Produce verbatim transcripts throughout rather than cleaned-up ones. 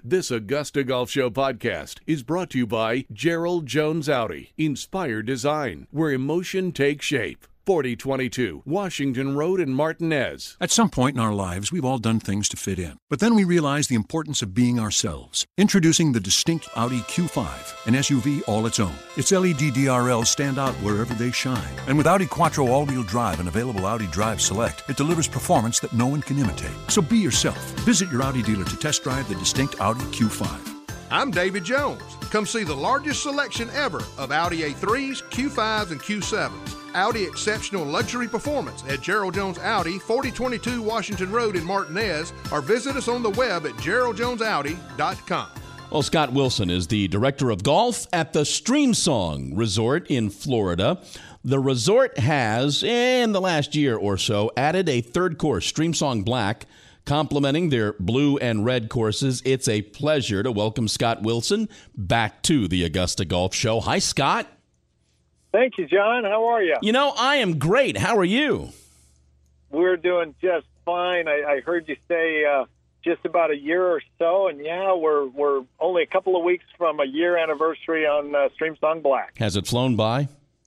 This Augusta Golf Show podcast is brought to you by Gerald Jones Audi. Inspire design, where emotion takes shape. forty twenty-two Washington Road in Martinez. At some point in our lives, we've all done things to fit in. But then we realize the importance of being ourselves. Introducing the distinct Audi Q five, an S U V all its own. Its L E D D R Ls stand out wherever they shine. And with Audi Quattro all-wheel drive and available Audi Drive Select, it delivers performance that no one can imitate. So be yourself. Visit your Audi dealer to test drive the distinct Audi Q five. I'm David Jones. Come see the largest selection ever of Audi A threes, Q fives, and Q sevens. Audi exceptional luxury performance at Gerald Jones Audi, forty twenty-two Washington Road in Martinez, or visit us on the web at gerald jones audi dot com. Well, Scott Wilson is the director of golf at the Streamsong Resort in Florida. The resort has, in the last year or so, added a third course, Streamsong Black, complementing their blue and red courses. It's a pleasure to welcome Scott Wilson back to the Augusta Golf Show. Hi, Scott. Thank you, John. How are you? You know, I am great. How are you? We're doing just fine. I, I heard you say uh, just about a year or so, and yeah, we're we're only a couple of weeks from a year anniversary on uh, Streamsong Black. Has it flown by?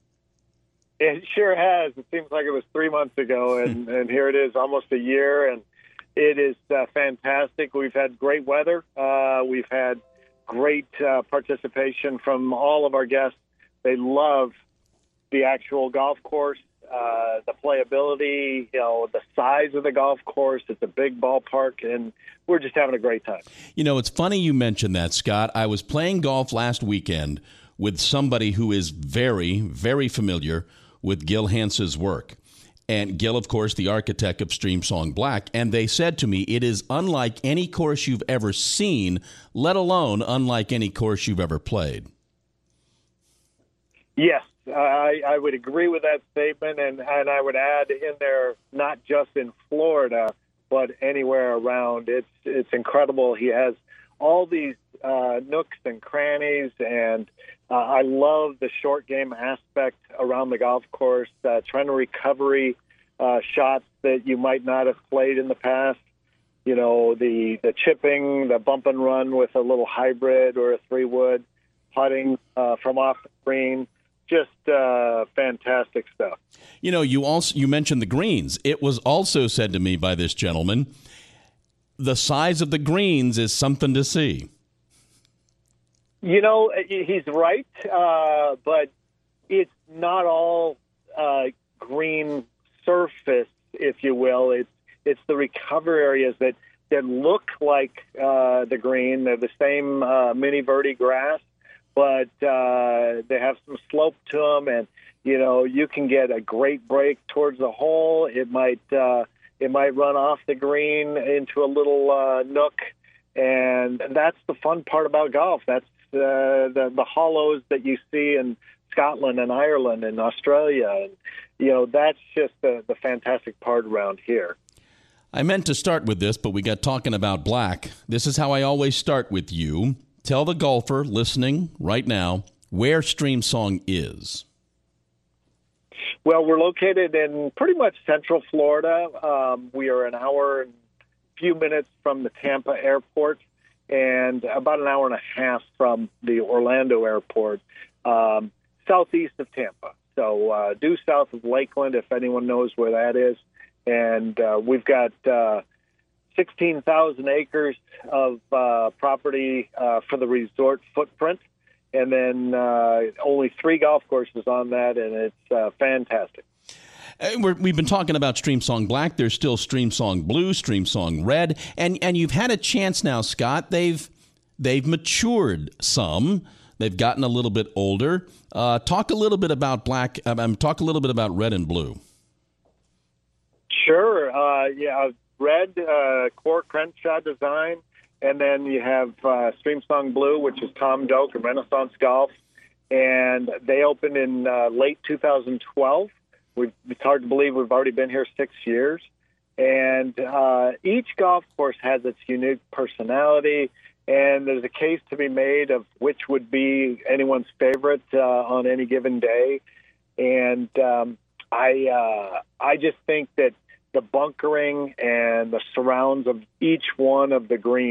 It sure has. It seems like it was three months ago, and, and here it is, almost a year, and it is uh, fantastic. We've had great weather. Uh, we've had great uh, participation from all of our guests. They love the actual golf course, uh, the playability, you know, the size of the golf course. It's a big ballpark, and we're just having a great time. You know, it's funny you mentioned that, Scott. I was playing golf last weekend with somebody who is very, very familiar with Gil Hanse's work. And Gil, of course, the architect of Streamsong Black, and they said to me, it is unlike any course you've ever seen, let alone unlike any course you've ever played. Yes, I, I would agree with that statement, and, and I would add in there, not just in Florida, but anywhere around. It's it's incredible. He has all these uh, nooks and crannies, and uh, I love the short game aspect around the golf course, uh, trend recovery uh, shots that you might not have played in the past. You know, the, the chipping, the bump and run with a little hybrid or a three-wood, putting uh, from off the green. Just uh, fantastic stuff. You know, you also you mentioned the greens. It was also said to me by this gentleman, the size of the greens is something to see. You know, he's right, uh, but it's not all uh, green surface, if you will. It's it's the recovery areas that, that look like uh, the green. They're the same uh, mini verde grass, but uh, they have some slope to them, and you know you can get a great break towards the hole. It might uh, it might run off the green into a little uh, nook, and that's the fun part about golf. That's uh, the the hollows that you see in Scotland and Ireland and Australia, and you know that's just the the fantastic part around here. I meant to start with this, but we got talking about black. This is how I always start with you. Tell the golfer listening right now where Streamsong is. Well, we're located in pretty much central Florida. Um, we are an hour and a few minutes from the Tampa airport and about an hour and a half from the Orlando airport, um, southeast of Tampa. So uh, due south of Lakeland, if anyone knows where that is. And uh, we've got uh, sixteen thousand acres of uh, property uh, for the resort footprint, and then uh, only three golf courses on that, and it's uh, fantastic. We're, we've been talking about Streamsong Black. There's still Streamsong Blue, Streamsong Red, and and you've had a chance now, Scott. They've they've matured some. They've gotten a little bit older. Uh, talk a little bit about Black. Um, talk a little bit about Red and Blue. Sure. Uh, yeah, red, uh, core Crenshaw design, and then you have uh, Streamsong Blue, which is Tom Doak and Renaissance Golf, and they opened in uh, late two thousand twelve. We've, it's hard to believe we've already been here six years, and uh, each golf course has its unique personality, and there's a case to be made of which would be anyone's favorite uh, on any given day, and um, I uh, I just think that the bunkering and the surrounds of each one of the greens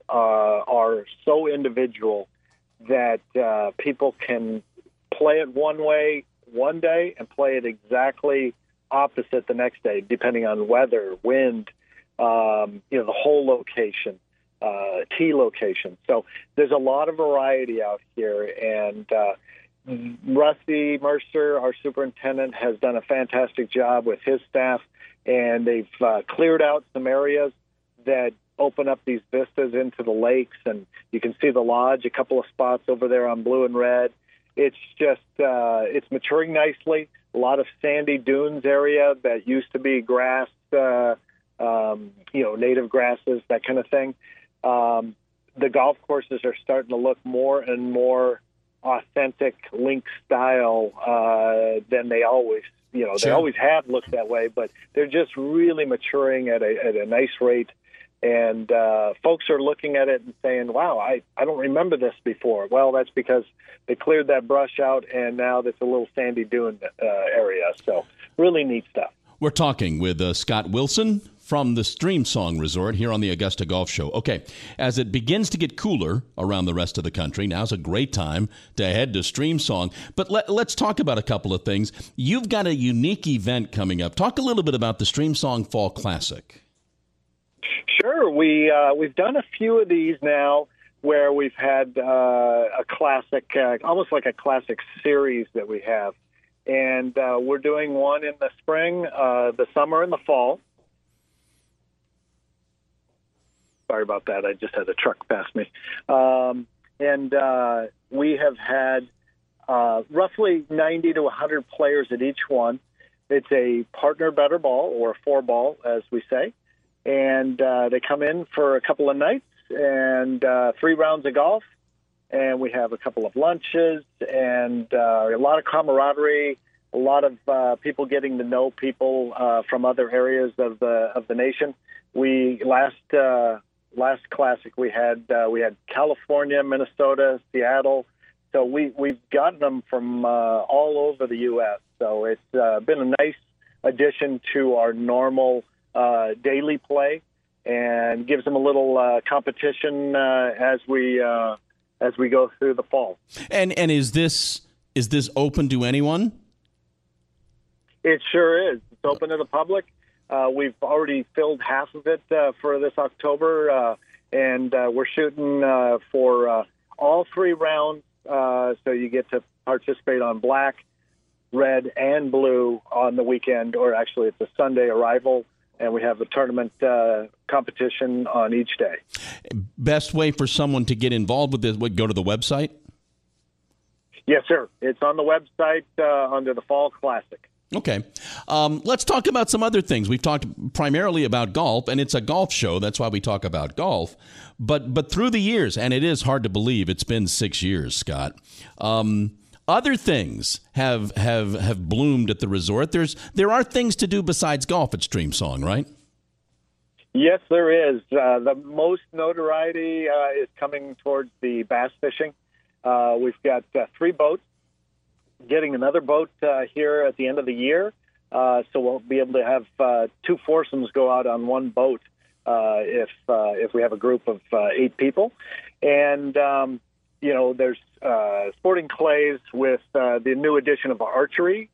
uh, are so individual that uh, people can play it one way one day and play it exactly opposite the next day, depending on weather, wind, um, you know, the whole location, uh, tee location. So there's a lot of variety out here, and uh, Rusty Mercer, our superintendent, has done a fantastic job with his staff, and they've uh, cleared out some areas that open up these vistas into the lakes, and you can see the lodge, a couple of spots over there on blue and red. It's just, uh, it's maturing nicely. A lot of sandy dunes area that used to be grass, uh, um, you know, native grasses, that kind of thing. Um, the golf courses are starting to look more and more authentic link style uh, than they always, you know, Sure. they always have looked that way, but they're just really maturing at a, at a nice rate. And uh, folks are looking at it and saying, wow, I, I don't remember this before. Well, that's because they cleared that brush out, and now there's a little sandy dune uh, area. So really neat stuff. We're talking with uh, Scott Wilson from the Streamsong Resort here on the Augusta Golf Show. Okay, as it begins to get cooler around the rest of the country, now's a great time to head to Streamsong. But let, let's talk about a couple of things. You've got a unique event coming up. Talk a little bit about the Streamsong Fall Classic. Sure. We, uh, we've done a few of these now where we've had uh, a classic, uh, almost like a classic series that we have. And uh, we're doing one in the spring, uh, the summer, and the fall. Sorry about that. I just had a truck pass me. Um, and uh, we have had uh, roughly ninety to one hundred players at each one. It's a partner better ball, or four ball, as we say. And uh, they come in for a couple of nights and uh, three rounds of golf. And we have a couple of lunches and uh, a lot of camaraderie, a lot of uh, people getting to know people uh, from other areas of the of the nation. We last uh, last classic we had uh, we had California, Minnesota, Seattle. So we we've gotten them from uh, all over the U S. So it's uh, been a nice addition to our normal uh, daily play, and gives them a little uh, competition uh, as we. Uh, as we go through the fall. And and is this is this open to anyone? It sure is. It's open to the public. Uh, we've already filled half of it uh, for this October, uh, and uh, we're shooting uh, for uh, all three rounds, uh, so you get to participate on black, red, and blue on the weekend, or actually it's a Sunday arrival, and we have a tournament uh, competition on each day. Best way for someone to get involved with this would go to the website? Yes, sir. It's on the website uh, under the Fall Classic. Okay. Um, let's talk about some other things. We've talked primarily about golf, and it's a golf show. That's why we talk about golf. But but through the years, and it is hard to believe it's been six years, Scott, um, other things have have have bloomed at the resort. There's there are things to do besides golf at Streamsong, right? Yes, there is. Uh, the most notoriety uh, is coming towards the bass fishing. Uh, we've got uh, three boats. Getting another boat uh, here at the end of the year, uh, so we'll be able to have uh, two foursomes go out on one boat uh, if uh, if we have a group of uh, eight people. And um, you know, there's uh, sporting clays with uh, the new addition of archery.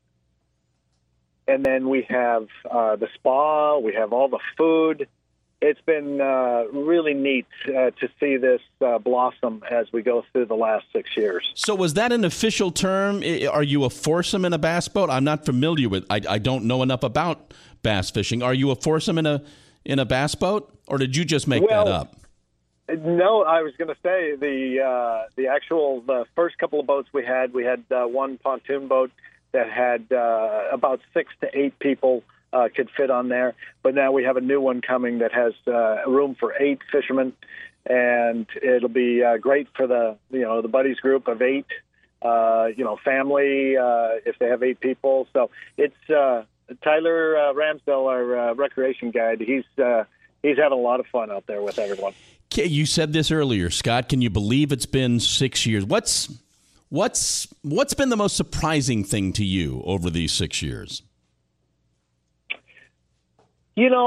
And then we have uh, the spa. We have all the food. It's been uh, really neat uh, to see this uh, blossom as we go through the last six years. So was that an official term? Are you a foursome in a bass boat? I'm not familiar with I, I don't know enough about bass fishing. Are you a foursome in a in a bass boat, or did you just make well, that up? No, I was going to say the uh, the actual the first couple of boats we had, we had uh, one pontoon boat that had uh, about six to eight people uh, could fit on there. But now we have a new one coming that has uh, room for eight fishermen, and it'll be uh, great for the you know the buddies group of eight, uh, you know, family uh, if they have eight people. So it's uh, Tyler uh, Ramsdell, our uh, recreation guide. He's uh, he's having a lot of fun out there with everyone. You said this earlier, Scott. Can you believe it's been six years? What's what's what's been the most surprising thing to you over these six years? You know,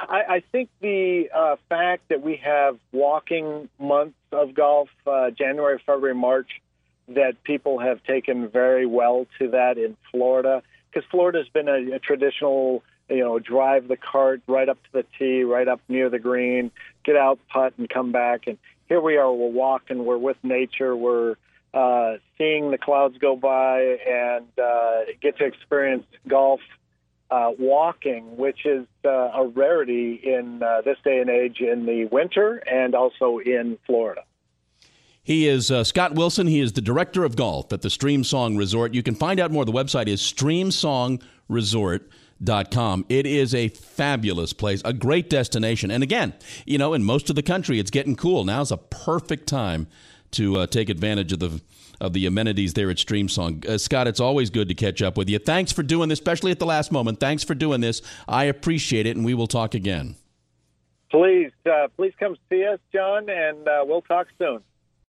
I, I think the uh, fact that we have walking months of golf, uh, January, February, March, that people have taken very well to that in Florida, because Florida's been a, a traditional, you know, drive the cart right up to the tee, right up near the green, get out, putt, and come back. And here we are, we're walking, we're with nature, we're uh, seeing the clouds go by, and uh, get to experience golf uh, walking, which is uh, a rarity in uh, this day and age in the winter and also in Florida. He is uh, Scott Wilson. He is the director of golf at the Streamsong Resort. You can find out more. The website is streamsong resort dot com. It is a fabulous place, a great destination. And again, you know, in most of the country, it's getting cool. Now's a perfect time to uh, take advantage of the of the amenities there at Streamsong. Uh, Scott, it's always good to catch up with you. Thanks for doing this, especially at the last moment. Thanks for doing this. I appreciate it, and we will talk again. Please, uh, please come see us, John, and uh, we'll talk soon.